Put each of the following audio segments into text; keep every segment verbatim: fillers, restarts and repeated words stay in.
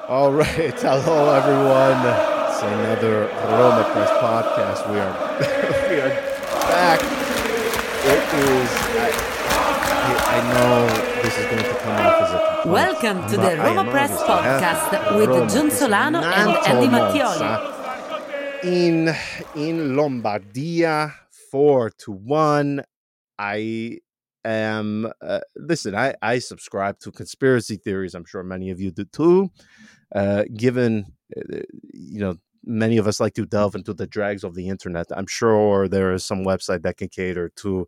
All right, hello everyone. It's another Roma Press podcast. We are we are back. It is. I, I know this is going to come off as a complaint. Welcome to the Roma Press podcast with Roma, John Solano and Andy Mattioli. In in Lombardia, four to one. I am. Uh, listen, I I subscribe to conspiracy theories. I'm sure many of you do too. Uh, given, uh, you know, many of us like to delve into the drags of the internet. I'm sure there is some website that can cater to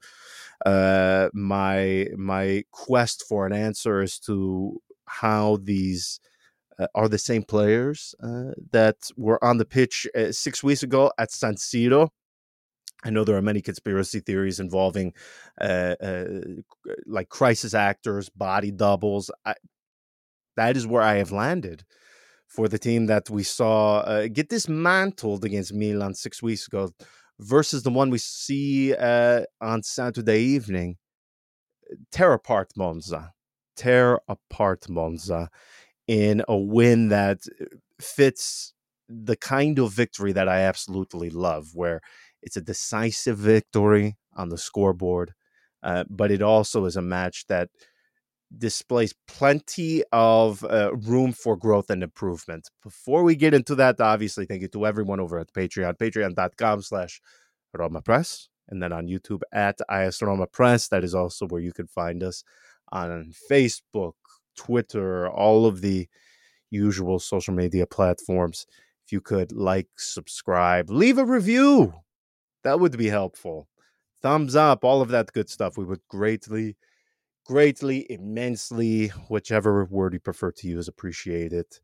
uh, my my quest for an answer as to how these uh, are the same players uh, that were on the pitch uh, six weeks ago at San Siro. I know there are many conspiracy theories involving uh, uh, like crisis actors, body doubles. I, that is where I have landed for the team that we saw uh, get dismantled against Milan six weeks ago versus the one we see uh, on Saturday evening. Tear apart Monza. Tear apart Monza in a win that fits the kind of victory that I absolutely love, where it's a decisive victory on the scoreboard, uh, but it also is a match that displays plenty of uh, room for growth and improvement. Before we get into that, obviously, thank you to everyone over at Patreon, patreon.com slash Roma Press, and then on YouTube at I S Roma Press. That is also where you can find us on Facebook, Twitter, all of the usual social media platforms. If you could like, subscribe, leave a review, that would be helpful. Thumbs up, all of that good stuff. We would greatly Greatly, immensely, whichever word you prefer to use, appreciate it.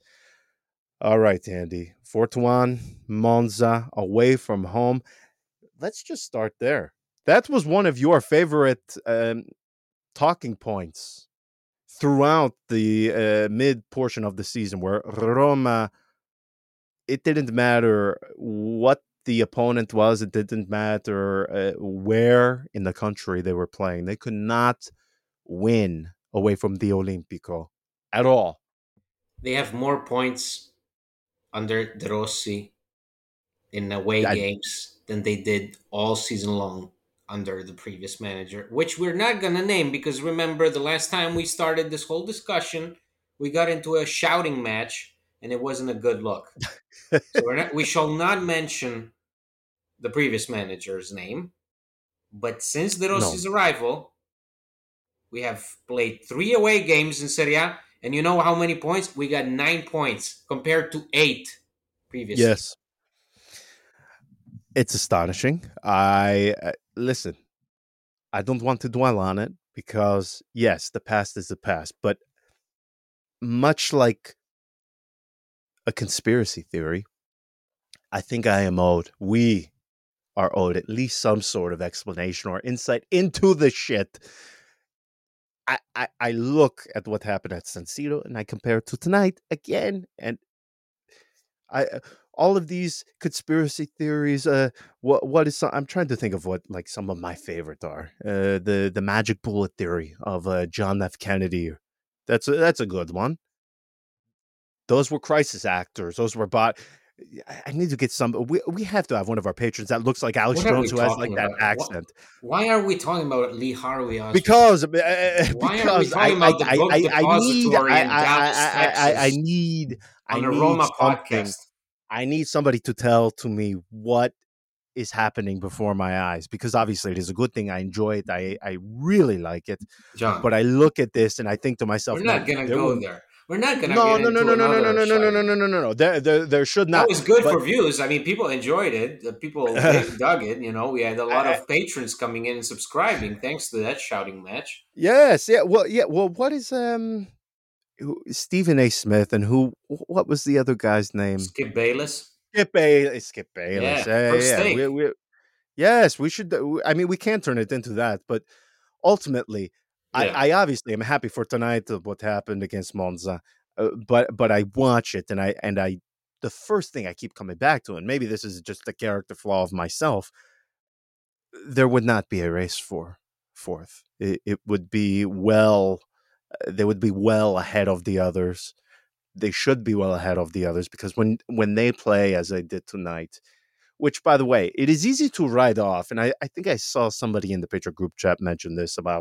All right, Andy. four to one, Monza, away from home. Let's just start there. That was one of your favorite um, talking points throughout the uh, mid portion of the season, where Roma, it didn't matter what the opponent was, it didn't matter uh, where in the country they were playing. They could not win away from the Olimpico at all. They have more points under De Rossi in away I, games than they did all season long under the previous manager, which we're not going to name because remember the last time we started this whole discussion, we got into a shouting match and it wasn't a good look. So we're not, we shall not mention the previous manager's name, but since De Rossi's no. arrival, we have played three away games in Serie A, and you know how many points? We got nine points compared to eight previously. Yes. It's astonishing. I uh, listen, I don't want to dwell on it because yes, the past is the past, but much like a conspiracy theory, I think I am owed, we are owed at least some sort of explanation or insight into the shit. I, I, I look at what happened at San Siro and I compare it to tonight again, and I all of these conspiracy theories. Uh, what what is some, I'm trying to think of what like some of my favorite are. Uh, the the magic bullet theory of uh, John F. Kennedy. That's a, that's a good one. Those were crisis actors. Those were bot. I need to get some. We we have to have one of our patrons that looks like Alex What are Jones, we who has like talking that about? accent. Why, why are we talking about Lee Harvey Oswald? Because uh, Why are we because I talking I, about the I, book I, I need depository I in I, Dallas, I, I, I Texas need I on the need Roma something. podcast? I need somebody to tell to me what is happening before my eyes, because obviously it is a good thing. I enjoy it. I, I really like it. John, But I look at this and I think to myself, we're no, not going to there go will there. We're not going to no get no no into no no no no another no no no shouting. no no no no. There there there should That not. was good But for views. I mean, people enjoyed it. The people uh, they dug it. You know, we had a lot I, I, of patrons coming in and subscribing thanks to that shouting match. yes, yeah, well, yeah, well, what is um who- Stephen A. Smith, and who? What was the other guy's name? Skip Bayless. Skip Bayless. Skip Bayless. Yeah, Yeah, first yeah, yeah. We take. we yes, we should. I mean, we can't turn it into that, but ultimately, I, Yeah. I obviously am happy for tonight of what happened against Monza, uh, but but I watch it and I and I the first thing I keep coming back to, and maybe this is just a character flaw of myself, there would not be a race for fourth. It, it would be well, uh, they would be well ahead of the others. they should be well ahead of the others, because when when they play as they did tonight, which, by the way, it is easy to write off, and I, I think I saw somebody in the Pitcher group chat mention this about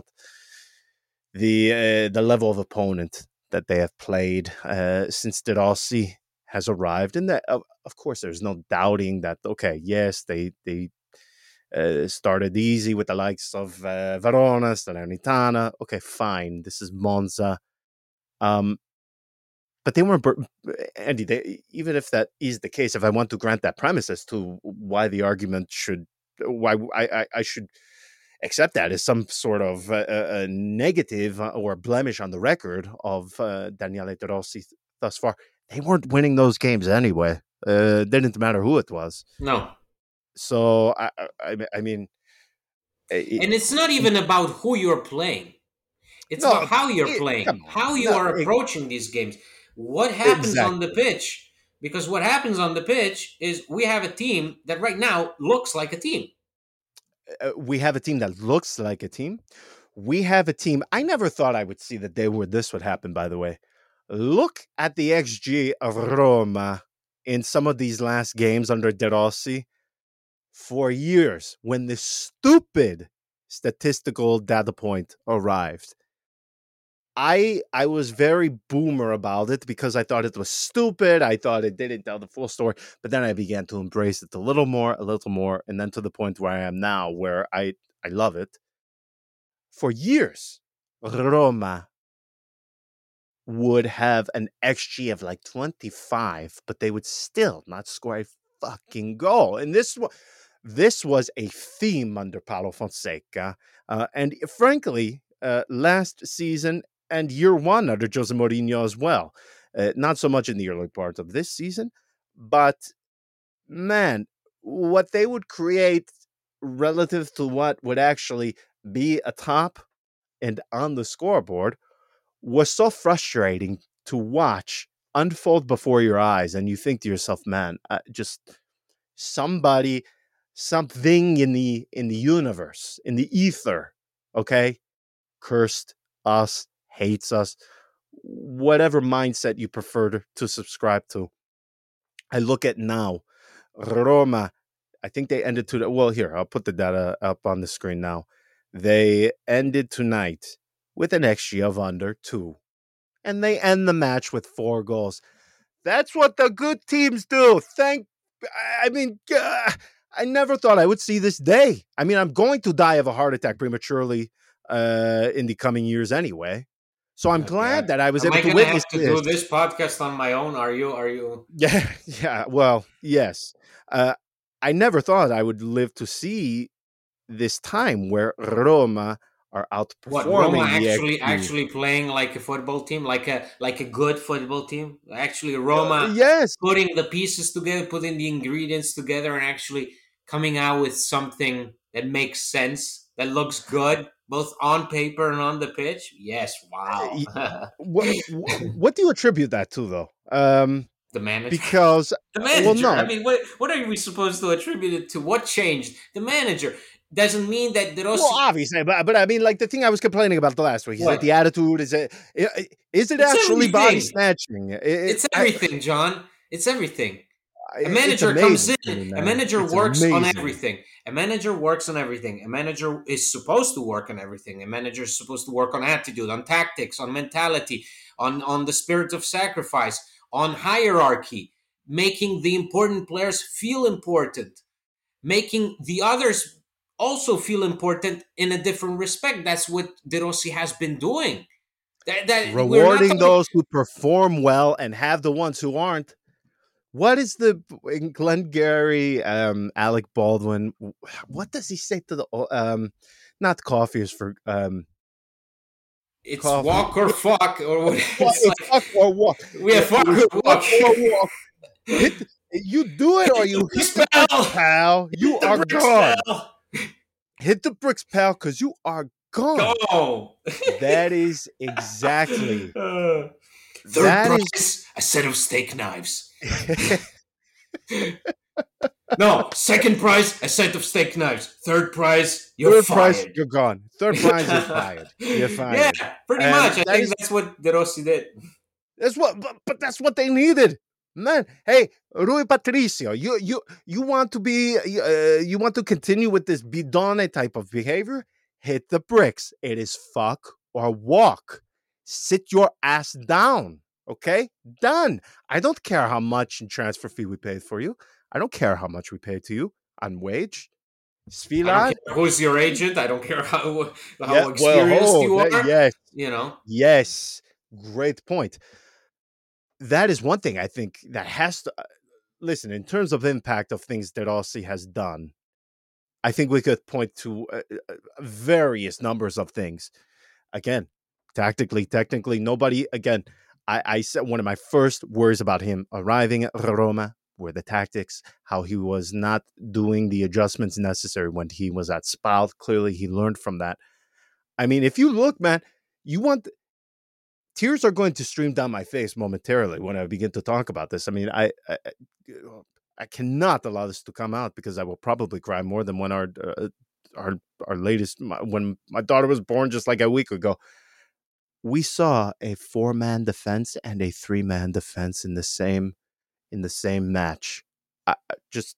the uh, the level of opponent that they have played uh, since De Rossi has arrived, and that of, of course there's no doubting that. Okay, yes, they they uh, started easy with the likes of uh, Verona, Salernitana. Okay, fine, this is Monza. Um, But they weren't, Andy, they, even if that is the case, if I want to grant that premise as to why the argument should, why I, I, I should accept that as some sort of uh, a negative or blemish on the record of uh, Daniele De Rossi thus far, they weren't winning those games anyway. Uh, didn't matter who it was. No. So, I, I, I mean. It, and it's not even about who you're playing. It's no, about how you're it, playing, how you no, are approaching it, these games. What happens exactly. on the pitch? Because what happens on the pitch is we have a team that right now looks like a team. Uh, we have a team that looks like a team. We have a team. I never thought I would see the day where this would happen, by the way. Look at the X G of Roma in some of these last games under De Rossi. For years, when this stupid statistical data point arrived, I I was very boomer about it because I thought it was stupid. I thought it didn't tell the full story. But then I began to embrace it a little more, a little more, and then to the point where I am now, where I, I love it. For years, Roma would have an X G of like twenty-five, but they would still not score a fucking goal. And this was, this was a theme under Paulo Fonseca. Uh, and frankly, uh, last season, and year one under Jose Mourinho as well. Uh, not so much in the early part of this season, but man, what they would create relative to what would actually be a top and on the scoreboard was so frustrating to watch unfold before your eyes. And you think to yourself, man, uh, just somebody, something in the in the universe, in the ether, okay, cursed us, hates us, whatever mindset you prefer to, to subscribe to. I look at now, Roma, I think they ended to, well, here, I'll put the data up on the screen now. They ended tonight with an X G of under two, and they end the match with four goals. That's what the good teams do. Thank, I mean, uh, I never thought I would see this day. I mean, I'm going to die of a heart attack prematurely uh, in the coming years anyway. So I'm glad okay. that I was Am able I to witness have to this. do this podcast on my own. Are you? Are you? Yeah, yeah. Well, yes. Uh, I never thought I would live to see this time where Roma are outperforming. What, Roma actually actually playing like a football team, like a like a good football team. Actually, Roma, uh, yes, putting the pieces together, putting the ingredients together, and actually coming out with something that makes sense, that looks good, both on paper and on the pitch. Yes, wow. what, what do you attribute that to, though? Um, the manager. Because the manager. Well, no. I mean, what what are we supposed to attribute it to? What changed? The manager. Doesn't mean that De Rossi... Well, obviously, but, but I mean, like, the thing I was complaining about the last week, is it the attitude? Is it is it it's actually everything. body snatching? It, it's everything, I, John. It's everything. A manager comes in. A manager it's works amazing. on everything. A manager works on everything. A manager is supposed to work on everything. A manager is supposed to work on attitude, on tactics, on mentality, on, on the spirit of sacrifice, on hierarchy, making the important players feel important, making the others also feel important in a different respect. That's what De Rossi has been doing. That, that Rewarding talking... those who perform well and have the ones who aren't. What is the Glengarry, um, Alec Baldwin? What does he say to the um, not coffee is for um, it's coffee. Walk or fuck or what? It's, it's like, fuck or walk. We have fuck or walk. Or walk. Hit, you do it or you hit the bricks, pal. You are gone. Spell. Hit the bricks, pal, because you are gone. Go. That is exactly. Uh, third that prize, is... a set of steak knives. No, second prize, a set of steak knives. Third prize, you're Third fired. Prize, you're gone. Third prize, you're fired. You're fired. Yeah, pretty and much. I think is... that's what De Rossi did. That's what, but, but that's what they needed, man. Hey, Rui Patricio, you you you want to be, uh, you want to continue with this bidone type of behavior? Hit the bricks. It is fuck or walk. Sit your ass down. Okay, done. I don't care how much in transfer fee we paid for you. I don't care how much we paid to you on wage. I don't Svilar, care who's your agent. I don't care how how yeah, well, experienced oh, you that, are. yes, You know, yes, great point. That is one thing I think that has to, uh, listen, in terms of impact of things that Aussie has done. I think we could point to uh, uh, various numbers of things. Again, tactically, technically, nobody, again, I, I said one of my first words about him arriving at Roma were the tactics, how he was not doing the adjustments necessary when he was at Spal. Clearly, he learned from that. I mean, if you look, man, you want tears are going to stream down my face momentarily when I begin to talk about this. I mean, I, I, I cannot allow this to come out because I will probably cry more than when our, uh, our, our latest, my, when my daughter was born just like a week ago. We saw a four-man defense and a three-man defense in the same, in the same match. I, I just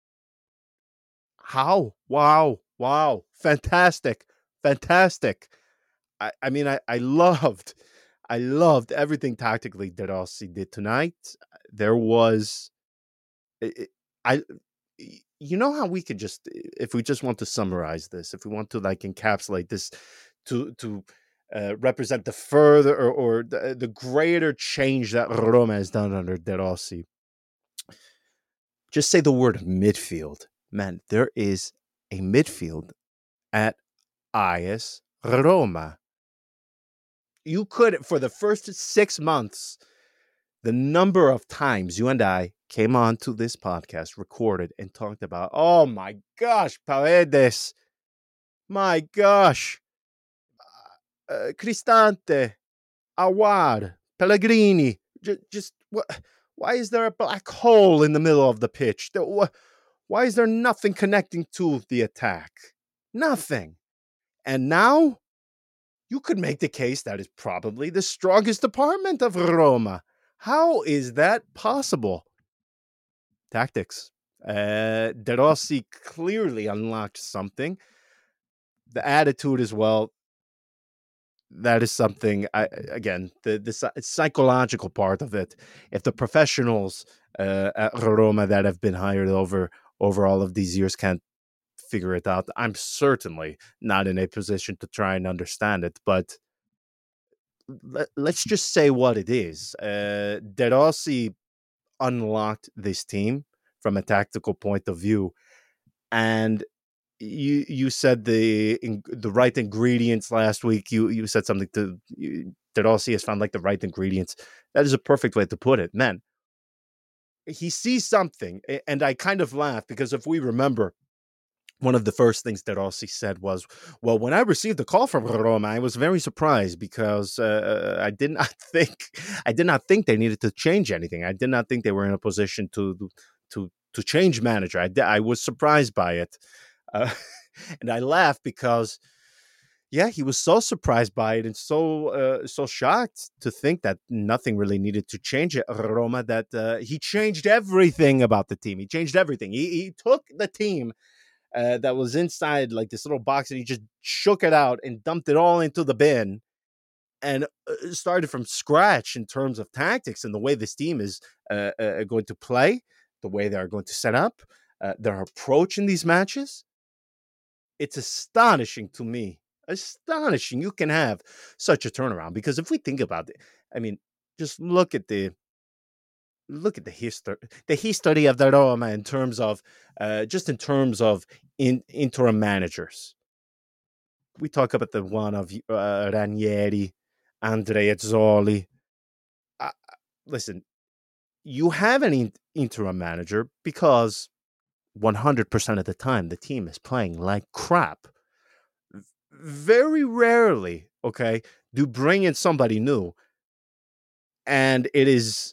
how? Wow, wow, fantastic, fantastic. I, I mean, I, I loved, I loved everything tactically that Aussie did tonight. There was, it, I, you know how we could just, if we just want to summarize this, if we want to like encapsulate this, to to uh, represent the further or, or the, the greater change that Roma has done under De Rossi, just say the word midfield. Man, there is a midfield at AS Roma. You could, for the first six months, the number of times you and I came on to this podcast, recorded, and talked about, oh my gosh, Paredes, my gosh, uh, Cristante, Aouar, Pellegrini, just, just what? Why is there a black hole in the middle of the pitch? Why is there nothing connecting to the attack? Nothing. And now you could make the case that is probably the strongest department of Roma. How is that possible? Tactics. Uh, De Rossi clearly unlocked something. The attitude as well. That is something, I, again, the, the psychological part of it. If the professionals uh, at Roma that have been hired over, over all of these years can't figure it out, I'm certainly not in a position to try and understand it. But let, let's just say what it is. Uh, De Rossi unlocked this team from a tactical point of view, and you you said the in, the right ingredients last week. You you said something to you, De Rossi has found like the right ingredients. That is a perfect way to put it, man. He sees something, and I kind of laugh because if we remember, one of the first things that Rossi said was, well, when I received the call from Roma, I was very surprised because uh, I did not think I did not think they needed to change anything. I did not think they were in a position to to to change manager. I, I was surprised by it. Uh, and I laughed because, yeah, he was so surprised by it and so uh, so shocked to think that nothing really needed to change at Roma, that uh, he changed everything about the team. He changed everything. He, he took the team Uh, that was inside like this little box, and he just shook it out and dumped it all into the bin and uh, started from scratch in terms of tactics and the way this team is uh, uh, going to play, the way they're going to set up, uh, their approach in these matches. It's astonishing to me. Astonishing you can have such a turnaround, because if we think about it, I mean, just look at the look at the history, the history of the Roma in terms of, uh, just in terms of in, interim managers. We talk about the one of uh, Ranieri, Andrea Zoli. Uh, listen, you have an in, interim manager because one hundred percent of the time the team is playing like crap. Very rarely, okay, do bring in somebody new, and it is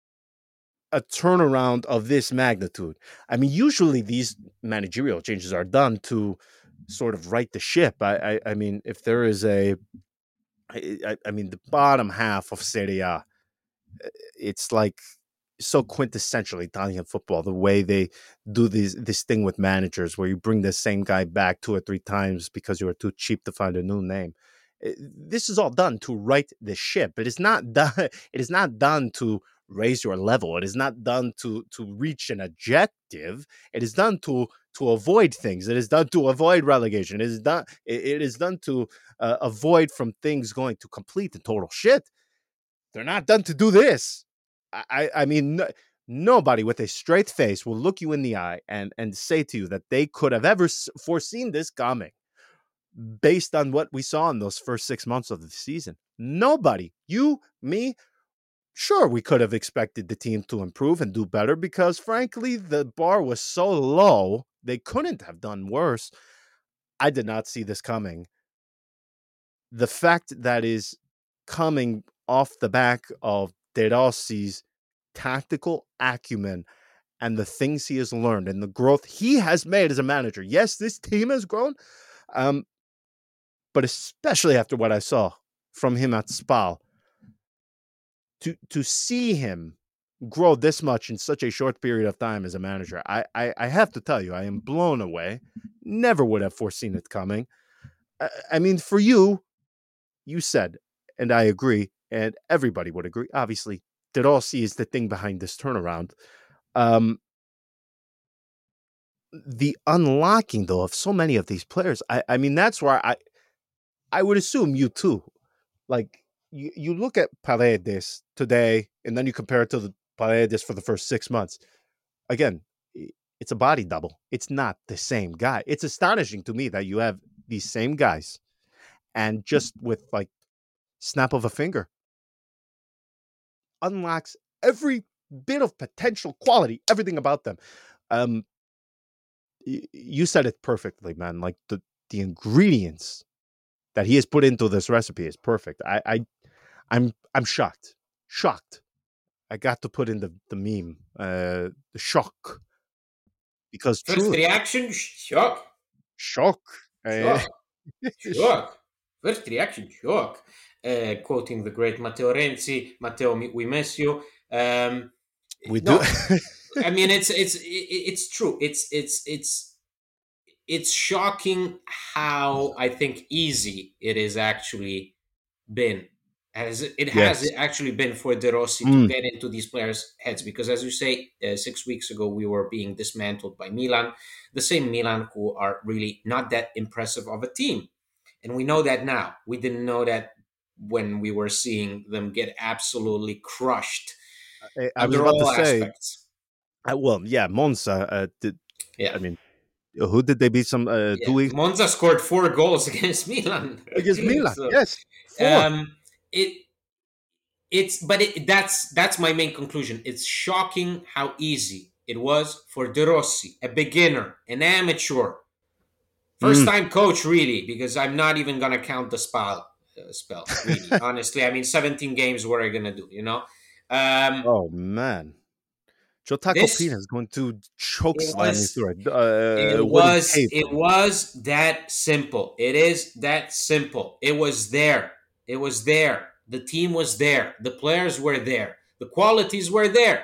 a turnaround of this magnitude. I mean, usually these managerial changes are done to sort of right the ship. I, I, I mean, if there is a, I, I mean, the bottom half of Serie A it's like so quintessentially Italian football, the way they do this this thing with managers where you bring the same guy back two or three times because you were too cheap to find a new name. This is all done to right the ship. It is not done. It is not done to raise your level. It is not done to to reach an objective. It is done to to avoid things. It is done to avoid relegation. It is done. It, it is done to uh, avoid from things going to complete and total shit. They're not done to do this. I, I mean, no, nobody with a straight face will look you in the eye and, and say to you that they could have ever foreseen this coming based on what we saw in those first six months of the season. Nobody, you, me, sure, we could have expected the team to improve and do better because, frankly, the bar was so low, they couldn't have done worse. I did not see this coming. The fact that is coming off the back of De Rossi's tactical acumen and the things he has learned and the growth he has made as a manager. Yes, this team has grown, um, but especially after what I saw from him at Spal, to to see him grow this much in such a short period of time as a manager, I, I, I have to tell you, I am blown away. Never would have foreseen it coming. I, I mean, for you, you said, and I agree, and everybody would agree, obviously, De Rossi is the thing behind this turnaround. Um, the unlocking, though, of so many of these players, I, I mean, that's where I I would assume you too. Like, you, you look at Paredes today, and then you compare it to the Paredes for the first six months. Again, it's a body double. It's not the same guy. It's astonishing to me that you have these same guys, and just with, like, snap of a finger, unlocks every bit of potential quality, everything about them. Um, y- you said it perfectly, man. Like, the, the ingredients that he has put into this recipe is perfect. I, I I'm I'm shocked. Shocked. I got to put in the, the meme, uh, the shock. Because First truly, reaction, shock. Shock. Shock. Shock. First reaction, shock. Uh, quoting the great Matteo Renzi, Matteo, we miss you. Um, we no, do. I mean, it's it's it's true. It's it's it's it's shocking how I think easy it is actually been. As it has yes. actually been for De Rossi mm. to get into these players' heads, because as you say, uh, six weeks ago we were being dismantled by Milan, the same Milan who are really not that impressive of a team, and we know that now. We didn't know that when we were seeing them get absolutely crushed. I, I was about to aspects. say, I, well, yeah, Monza. Uh, did, yeah, I mean, who did they beat? Some uh, yeah. two weeks. Monza scored four goals against Milan. Against Milan, so, yes. Four. Um, It it's but it, that's that's my main conclusion. It's shocking how easy it was for De Rossi, a beginner, an amateur, first time mm. coach, really, because I'm not even gonna count the spell uh, spell. Really, honestly, I mean, seventeen games. What are you gonna do? You know? Um, oh man, Joe Tacopina is going to choke slam me through it. Uh, it was it was that simple. It is that simple. It was there. It was there. The team was there. The players were there. The qualities were there.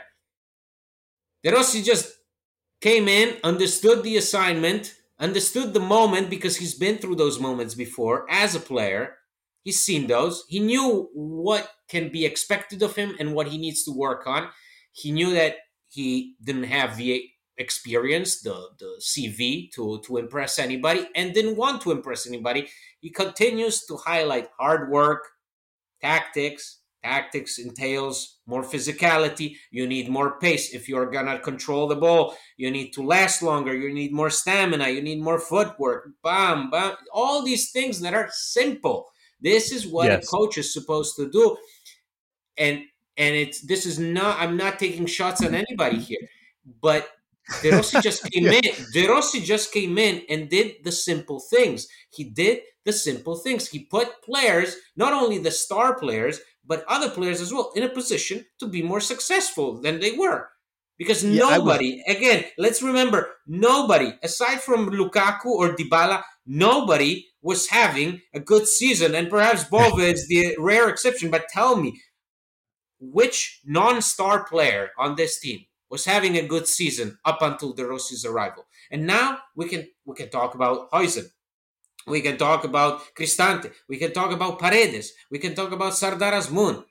De Rossi just came in, understood the assignment, understood the moment because he's been through those moments before as a player. He's seen those. He knew what can be expected of him and what he needs to work on. He knew that he didn't have the experience, the, the C V to, to impress anybody, and didn't want to impress anybody. He continues to highlight hard work, tactics. Tactics entails more physicality. You need more pace if you're going to control the ball. You need to last longer. You need more stamina. You need more footwork. Bam, bam. All these things that are simple. This is what yes. a coach is supposed to do. And and it's this is not, I'm not taking shots on anybody here. But De Rossi just came yeah. in. De Rossi just came in and did the simple things. He did the simple things. He put players, not only the star players, but other players as well, in a position to be more successful than they were. Because yeah, nobody, again, let's remember, nobody, aside from Lukaku or Dybala, nobody was having a good season. And perhaps Bove is the rare exception. But tell me, which non-star player on this team was having a good season up until De Rossi's arrival. And now we can we can talk about Huijsen. We can talk about Cristante. We can talk about Paredes. We can talk about Sardar Azmoun.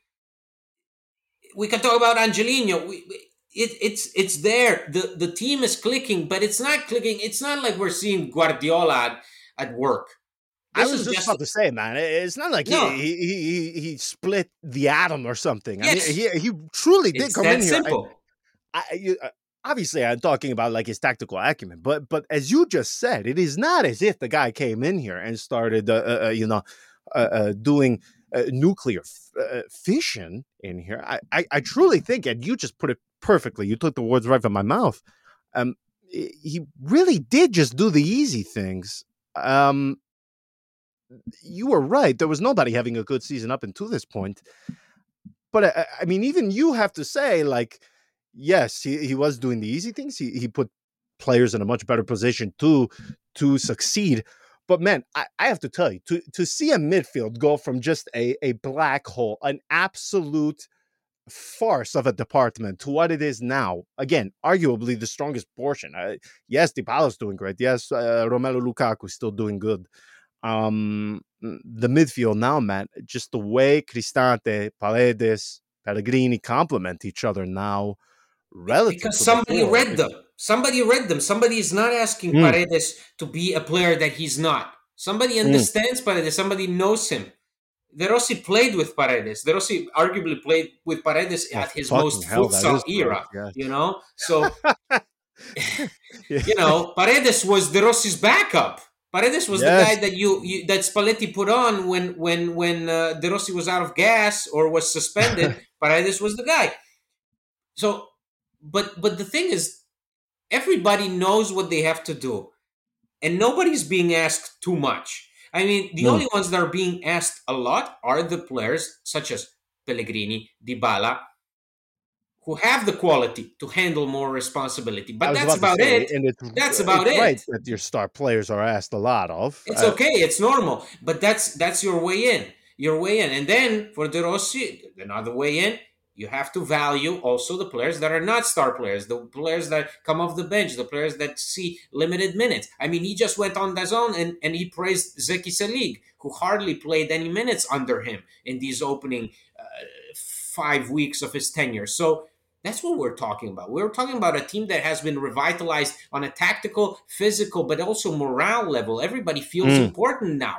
We can talk about Angelino. We, we, it, it's it's there. The the team is clicking, but it's not clicking. It's not like we're seeing Guardiola at, at work. This I was just, just about to say, man, it's not like no. he, he he he split the atom or something. Yes. I mean, he he truly did it's come that in here. Simple. I, I, you, uh, obviously, I'm talking about like his tactical acumen, but but as you just said, it is not as if the guy came in here and started, uh, uh, you know, uh, uh, doing uh, nuclear f- uh, fission in here. I, I I truly think, and you just put it perfectly. You took the words right from my mouth. Um, he really did just do the easy things. Um. You were right. There was nobody having a good season up until this point. But I, I mean, even you have to say, like, yes, he, he was doing the easy things. He he put players in a much better position to to succeed. But man, I, I have to tell you, to to see a midfield go from just a, a black hole, an absolute farce of a department, to what it is now. Again, arguably the strongest portion. Uh, yes, Dybala's doing great. Yes, uh, Romelu Lukaku is still doing good. Um, the midfield now, man, just the way Cristante, Paredes, Pellegrini complement each other now, relative because to somebody before. read them. Somebody read them. Somebody is not asking mm. Paredes to be a player that he's not. Somebody understands mm. Paredes. Somebody knows him. De Rossi played with Paredes. De Rossi arguably played with Paredes oh, at his most hell, futsal era. Great, yeah. You know, so yeah. you know, Paredes was De Rossi's backup. Paredes was yes. the guy that you, you that Spalletti put on when when when uh, De Rossi was out of gas or was suspended. Paredes was the guy. So, but but the thing is, everybody knows what they have to do, and nobody's being asked too much. I mean, the no. only ones that are being asked a lot are the players such as Pellegrini, Dybala, who have the quality to handle more responsibility. But that's about, about say, it. And it's, that's about it's it. Right that your star players are asked a lot of. It's uh, okay. It's normal. But that's that's your way in. Your way in. And then for De Rossi, another way in, you have to value also the players that are not star players, the players that come off the bench, the players that see limited minutes. I mean, he just went on D A Z N and, and he praised Zeki Selig, who hardly played any minutes under him in these opening uh, five weeks of his tenure. So that's what we're talking about. We're talking about a team that has been revitalized on a tactical, physical, but also morale level. Everybody feels mm. important now.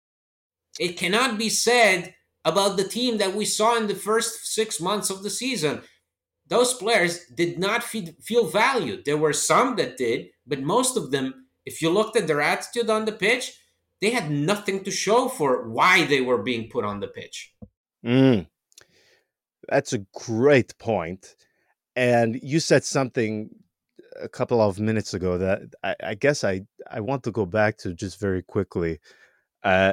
It cannot be said about the team that we saw in the first six months of the season. Those players did not feel valued. There were some that did, but most of them, if you looked at their attitude on the pitch, they had nothing to show for why they were being put on the pitch. Mm. That's a great point. And you said something a couple of minutes ago that I, I guess I, I want to go back to just very quickly. Uh,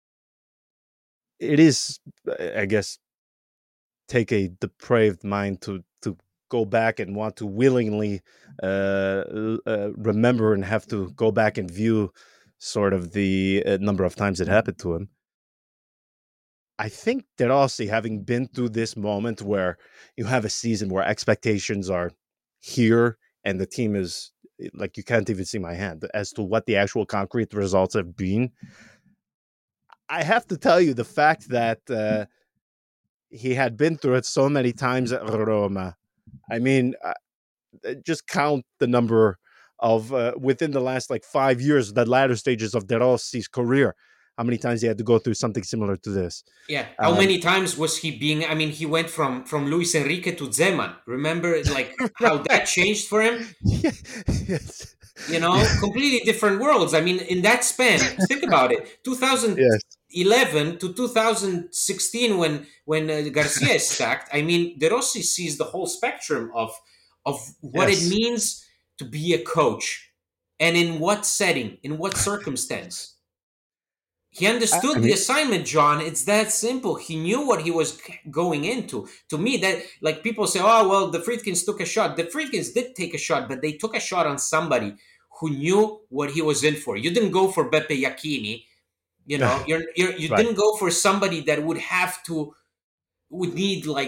it is, I guess, take a depraved mind to, to go back and want to willingly uh, uh, remember and have to go back and view sort of the uh, number of times it happened to him. I think De Rossi, having been through this moment where you have a season where expectations are here and the team is like, you can't even see my hand as to what the actual concrete results have been. I have to tell you the fact that uh, he had been through it so many times at Roma. I mean, uh, just count the number of uh, within the last like five years, the latter stages of De Rossi's career. How many times he had to go through something similar to this? Yeah. How um, many times was he being, I mean, he went from, from Luis Enrique to Zeman. Remember like how that changed for him? Yes. You know, completely different worlds. I mean, in that span, think about it. two thousand eleven yes. to two thousand sixteen when, when uh, Garcia is sacked. I mean, De Rossi sees the whole spectrum of, of what yes. it means to be a coach and in what setting, in what circumstance. He understood I mean, the assignment, John. It's that simple. He knew what he was going into. To me, that like people say, oh, well, the Friedkins took a shot. The Friedkins did take a shot, but they took a shot on somebody who knew what he was in for. You didn't go for Beppe Iachini. You know, you're, you're, you right. didn't go for somebody that would have to, would need like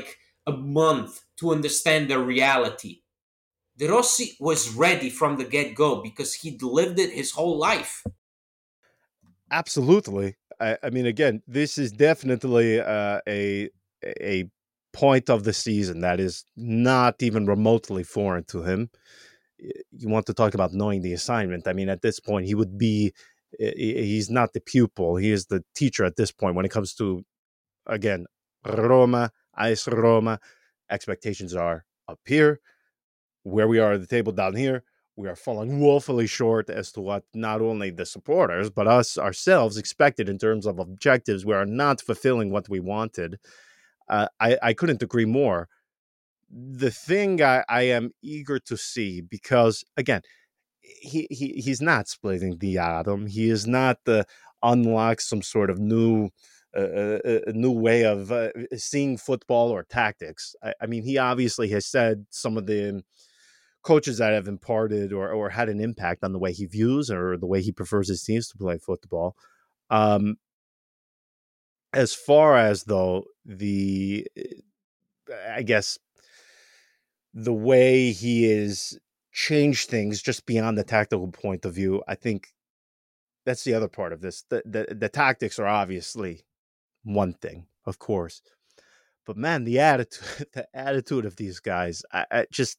a month to understand the reality. De Rossi was ready from the get go because he'd lived it his whole life. Absolutely. I, I mean, again, this is definitely uh, a a point of the season that is not even remotely foreign to him. You want to talk about knowing the assignment. I mean, at this point, he would be, he's not the pupil. He is the teacher at this point when it comes to, again, Roma, AS Roma. Expectations are up here. Where we are at the table down here, we are falling woefully short as to what not only the supporters, but us ourselves expected in terms of objectives. We are not fulfilling what we wanted. Uh, I, I couldn't agree more. The thing I, I am eager to see, because again, he, he he's not splitting the atom. He is not the unlock some sort of new uh, a, a new way of uh, seeing football or tactics. I, I mean, he obviously has said some of the coaches that have imparted or, or had an impact on the way he views or the way he prefers his teams to play football. Um, as far as though the, I guess, the way he is changed things just beyond the tactical point of view, I think that's the other part of this. The, the, the tactics are obviously one thing, of course, but man, the attitude, the attitude of these guys, I, I just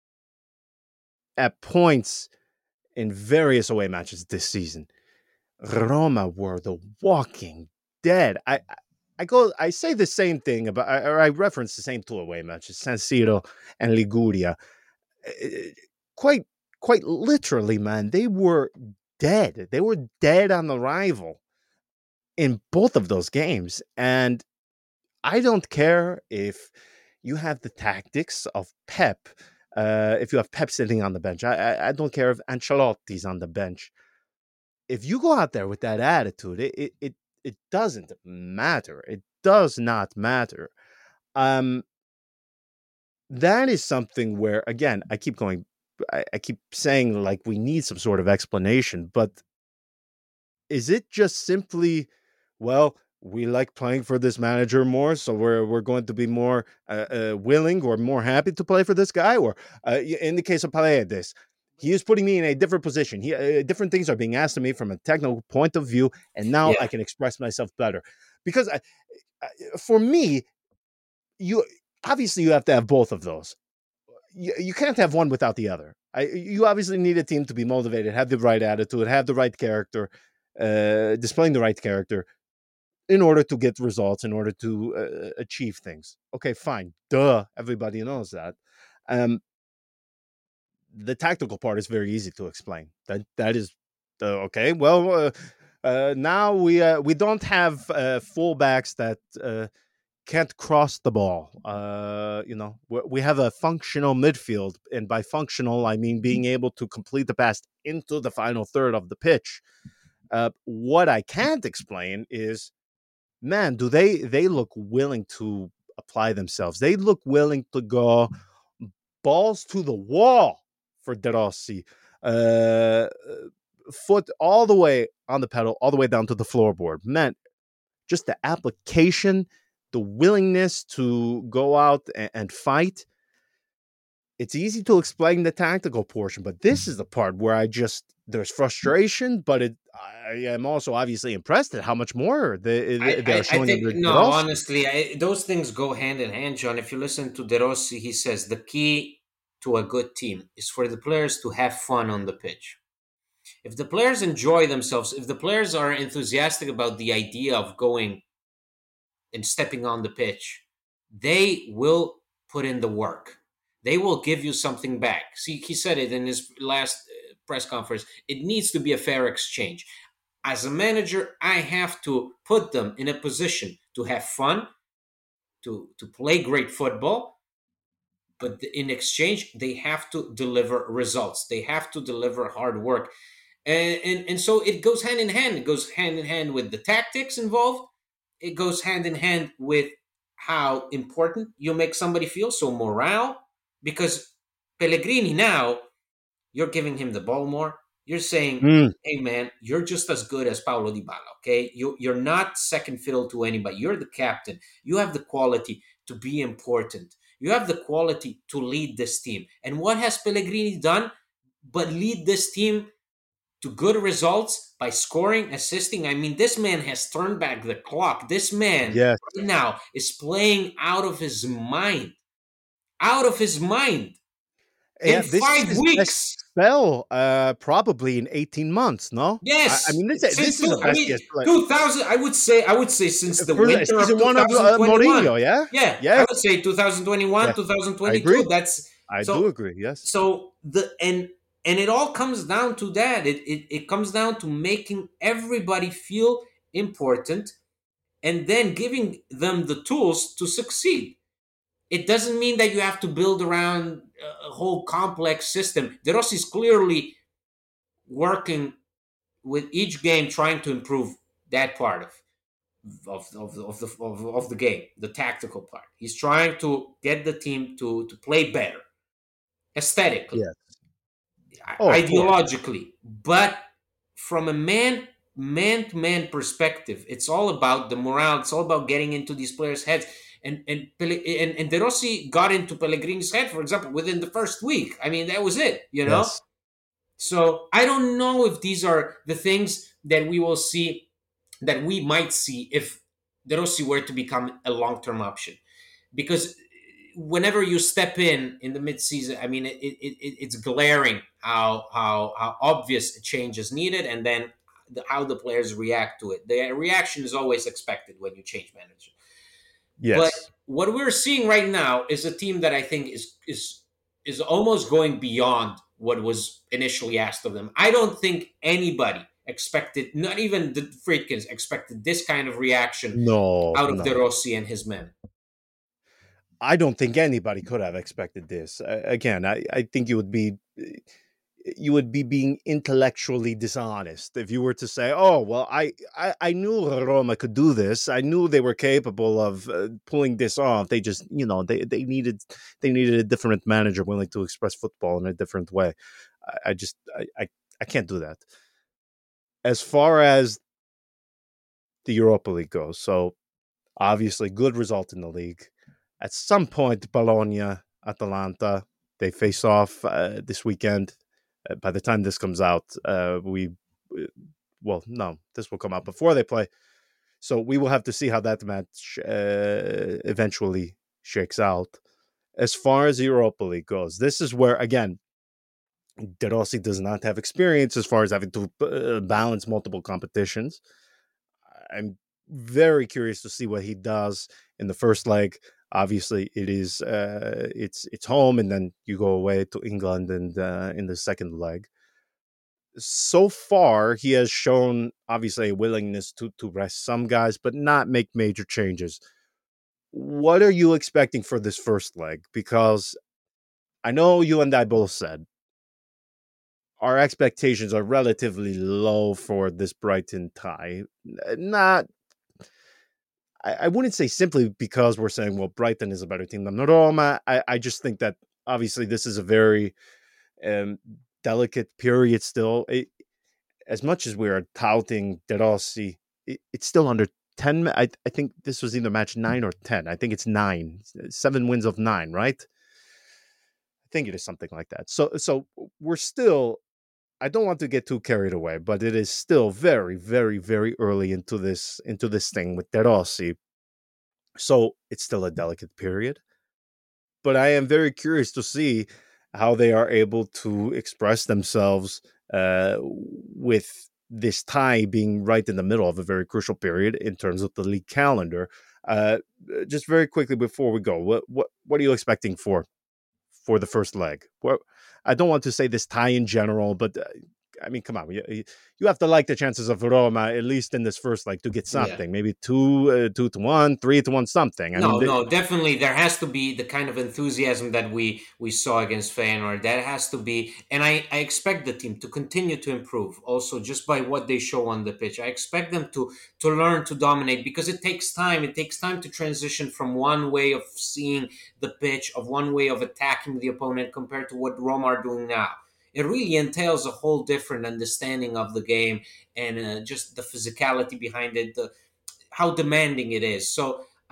at points in various away matches this season, Roma were the walking dead. I, I go, I say the same thing about, or I reference the same two away matches, San Siro and Liguria. Quite, quite literally, man, they were dead. They were dead on arrival in both of those games. And I don't care if you have the tactics of Pep. Uh, if you have Pep sitting on the bench, I, I, I don't care if Ancelotti's on the bench. If you go out there with that attitude, it it it, it doesn't matter. It does not matter. Um, that is something where, again, I keep going, I, I keep saying like we need some sort of explanation, but is it just simply, well, we like playing for this manager more, so we're we're going to be more uh, uh, willing or more happy to play for this guy? Or uh, in the case of Paredes, he is putting me in a different position. He, uh, different things are being asked of me from a technical point of view, and now yeah. I can express myself better. Because I, I, for me, you obviously you have to have both of those. You, you can't have one without the other. I, you obviously need a team to be motivated, have the right attitude, have the right character, uh, displaying the right character, in order to get results, in order to uh, achieve things. Okay, fine. Duh. Everybody knows that. Um, the tactical part is very easy to explain. That That is, uh, okay, well, uh, uh, now we uh, we don't have uh, fullbacks that uh, can't cross the ball. Uh, you know, we have a functional midfield. And by functional, I mean being able to complete the pass into the final third of the pitch. Uh, what I can't explain is, man, do they they look willing to apply themselves. They look willing to go balls to the wall for De Rossi. Uh, foot all the way on the pedal, all the way down to the floorboard. Man, just the application, the willingness to go out and, and fight. It's easy to explain the tactical portion, but this is the part where I just, there's frustration, but it, I am also obviously impressed at how much more they, I, they're I, showing. I think, under no, De Rossi. honestly, I, those things go hand in hand, John. If you listen to De Rossi, he says the key to a good team is for the players to have fun on the pitch. If the players enjoy themselves, if the players are enthusiastic about the idea of going and stepping on the pitch, they will put in the work. They will give you something back. See, he said it in his last press conference. It needs to be a fair exchange. As a manager, I have to put them in a position to have fun, to, to play great football, but in exchange, they have to deliver results. They have to deliver hard work. And, and, and so it goes hand in hand. It goes hand in hand with the tactics involved. It goes hand in hand with how important you make somebody feel. So morale, because Pellegrini now, you're giving him the ball more. You're saying, mm. hey, man, you're just as good as Paulo Dybala, okay? You, you're not second fiddle to anybody. You're the captain. You have the quality. to be important. You have the quality to lead this team. And what has Pellegrini done but lead this team to good results by scoring, assisting? I mean, this man has turned back the clock. This man Yes. right now is playing out of his mind. Out of his mind. Yeah, In this is five his best weeks. spell, uh, probably in eighteen months. No, Yes. I, I mean this, Since this is two, the I best mean, he has played. two thousand, I would say, I would say since the For winter of season one of uh, twenty twenty-one. Mourinho, yeah, Yeah, yeah, I would say twenty twenty-one, yeah. I twenty twenty-two. agree. That's I so, do agree. Yes. So the, and, and it all comes down to that. It, it, it comes down to making everybody feel important and then giving them the tools to succeed. It doesn't mean that you have to build around a whole complex system. De Rossi is clearly working with each game, trying to improve that part of of, of, of the of, of the game, the tactical part. He's trying to get the team to to play better, aesthetically, Yes. Oh, of course. ideologically, but from a man man to man perspective, it's all about the morale. It's all about getting into these players' heads. And and and, and De Rossi got into Pellegrini's head, for example, within the first week. I mean, that was it, you know. Yes. So I don't know if these are the things that we will see, that we might see if De Rossi were to become a long-term option. Because whenever you step in in the mid-season, I mean, it, it, it, it's glaring how, how, how obvious a change is needed, and then the, how the players react to it. The reaction is always expected when you change manager. Yes. But what we're seeing right now is a team that I think is is is almost going beyond what was initially asked of them. I don't think anybody expected, not even the Friedkins, expected this kind of reaction no, out of no. De Rossi and his men. I don't think anybody could have expected this. Uh, again, I, I think you would be you would be being intellectually dishonest if you were to say, "Oh, well, I I, I knew Roma could do this. I knew they were capable of uh, pulling this off. They just, you know, they they needed they needed a different manager willing to express football in a different way." I, I just I, I I can't do that. As far as the Europa League goes, so obviously good result in the league. At some point, Bologna, Atalanta, they face off uh, this weekend. Uh, by the time this comes out, uh, we, well, no, this will come out before they play. So we will have to see how that match uh, eventually shakes out. As far as the Europa League goes, this is where, again, De Rossi does not have experience as far as having to uh, balance multiple competitions. I'm very curious to see what he does in the first leg. Obviously, it is uh, it's it's home, and then you go away to England, and uh, in the second leg. So far, he has shown obviously a willingness to to rest some guys, but not make major changes. What are you expecting for this first leg? Because I know you and I both said our expectations are relatively low for this Brighton tie. Not. I wouldn't say simply because we're saying, well, Brighton is a better team than Roma. I, I just think that obviously this is a very um, delicate period still. It, as much as we are touting De Rossi, it, it's still under ten. I, I think this was either match nine or ten. I think it's nine. Seven wins of nine, right? I think it is something like that. So, so we're still... I don't want to get too carried away, but it is still very, very, very early into this into this thing with De Rossi. So it's still a delicate period. But I am very curious to see how they are able to express themselves uh, with this tie being right in the middle of a very crucial period in terms of the league calendar. Uh, just very quickly before we go, what what what are you expecting for for the first leg? What, I don't want to say this tie in general, but uh, I mean, come on, you, you have to like the chances of Roma, at least in this first leg, to get something. Yeah. Maybe two, uh, two to one, three to one, something. I no, mean, they, no, definitely there has to be the kind of enthusiasm that we we saw against Feyenoord. That has to be, and I, I expect the team to continue to improve. Also, just by what they show on the pitch, I expect them to to learn to dominate, because it takes time. It takes time to transition from one way of seeing the pitch, of one way of attacking the opponent, compared to what Roma are doing now. It really entails a whole different understanding of the game, and uh, just the physicality behind it, the how demanding it is. So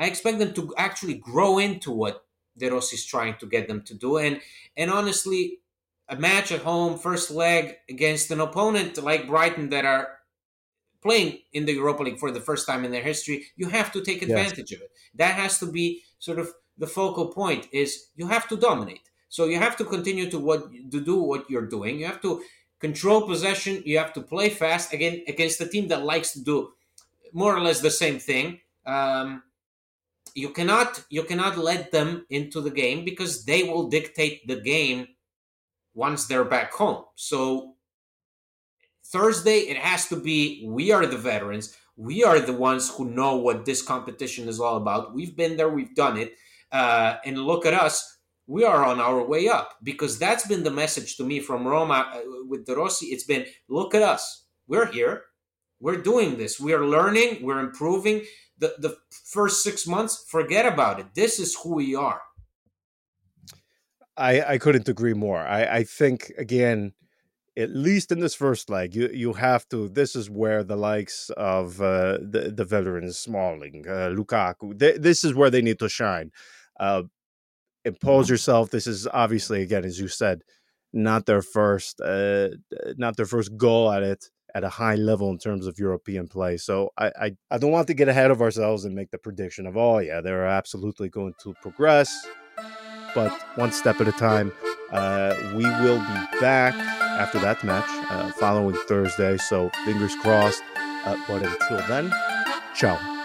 I expect them to actually grow into what De Rossi's trying to get them to do. And and honestly, a match at home, first leg against an opponent like Brighton that are playing in the Europa League for the first time in their history, you have to take advantage yes. of it. That has to be sort of the focal point, is you have to dominate. So you have to continue to what to do what you're doing. You have to control possession. You have to play fast, again, against a team that likes to do more or less the same thing. Um, you cannot you cannot let them into the game, because they will dictate the game once they're back home. So Thursday, it has to be, we are the veterans. We are the ones who know what this competition is all about. We've been there. We've done it. Uh, and look at us. We are on our way up, because that's been the message to me from Roma uh, with De Rossi. It's been, look at us. We're here. We're doing this. We are learning. We're improving. The, the first six months, forget about it. This is who we are. I, I couldn't agree more. I, I think, again, at least in this first leg, you you have to. This is where the likes of uh, the the veterans, Smalling, uh, Lukaku, they, this is where they need to shine. Uh, impose yourself. This is obviously, again, as you said, not their first, uh, not their first goal at it at a high level in terms of European play. So I, I I don't want to get ahead of ourselves and make the prediction of, oh yeah, they're absolutely going to progress, but one step at a time. Uh, we will be back after that match uh, following Thursday. So fingers crossed. Uh, but until then, ciao.